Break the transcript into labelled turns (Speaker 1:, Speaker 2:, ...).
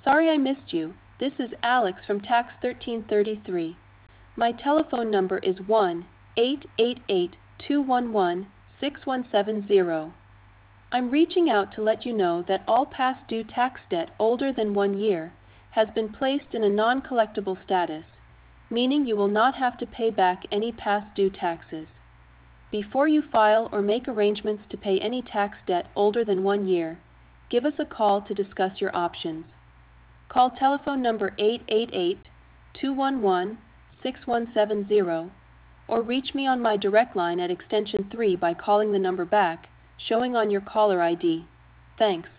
Speaker 1: Sorry I missed you. This is Alex from Tax 1333. My telephone number is 1-888-211-6170. I'm reaching out to let you know that all past due tax debt older than 1 year has been placed in a non-collectible status, meaning you will not have to pay back any past due taxes. Before you file or make arrangements to pay any tax debt older than 1 year, give us a call to discuss your options. Call telephone number 888-211-6170 or reach me on my direct line at extension 3 by calling the number back, showing on your caller ID. Thanks.